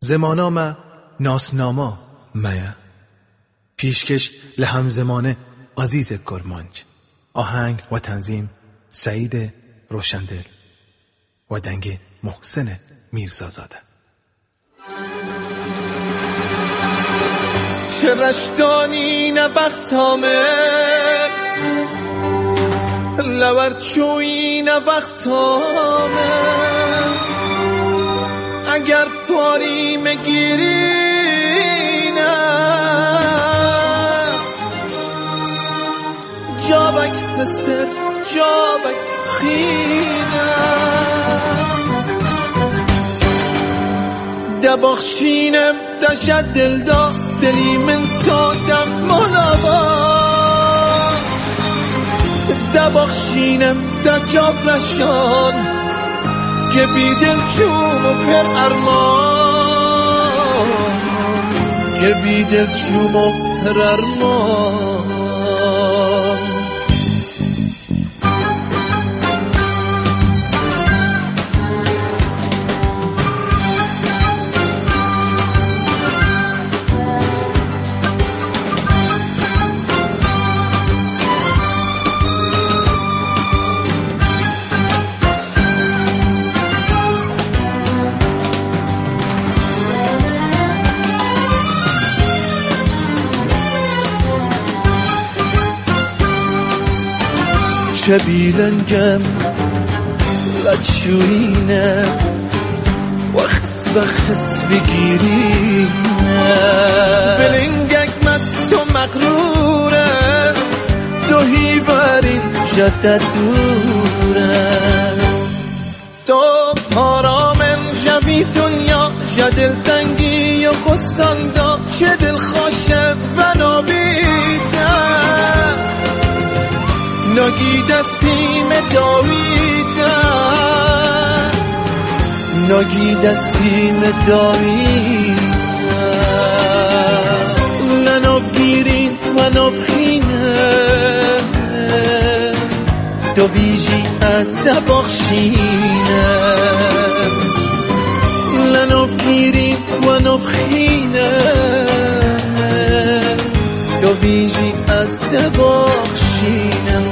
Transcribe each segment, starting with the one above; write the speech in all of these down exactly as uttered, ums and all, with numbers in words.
زمانا ما ناسناما میا پیشکش لهم زمانه عزیز کرمانج. آهنگ و تنظیم سعید روشندل و دنگ محسن میرزازاده. شرشتانی نبختامه لورچوی نبختامه اگر پاری مگیری نه جابک هستر جابک خینه دبخشینم دشت دل دا دلی من سادم مولابا دبخشینم در جاب رشان که بی دل چوم و پر ارمان که بی دل چوم و پر ارمان. شبیلنگم لچوینه و خس بخس بگیرینه بلنگک مس و مقروره تو هیوارین جده دوره تو آرامم جوی دنیا جدل تنگی و قصندا جدل خوشت و نابیده ناگی دستیم داویده ناگی دستیم داویده لناف گیرین و نافخینه تو بیجی از دباخشینه لناف گیرین و نافخینه تو بیجی از دباخشینه.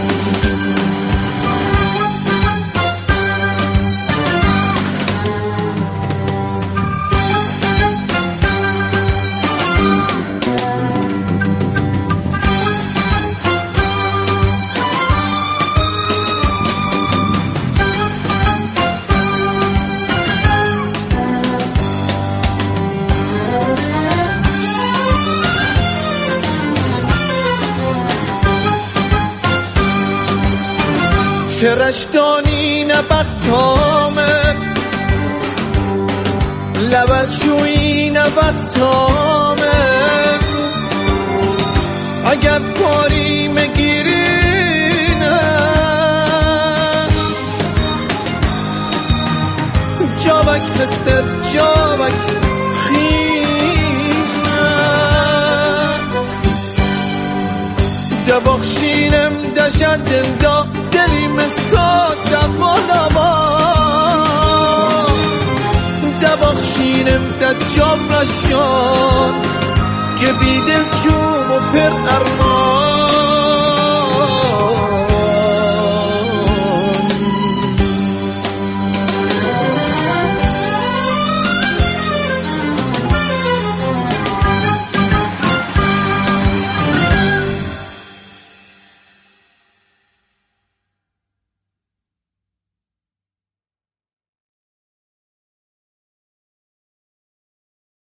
شرشتانی نبختامه لبشوی نبختامه اگر پاری مگیری نه جابک هستر جابک خینه دبخشینم دشت دل دا دلیم سادم مولابا دبخشینم در جاب رشان که بی دل چوم و پر ارمان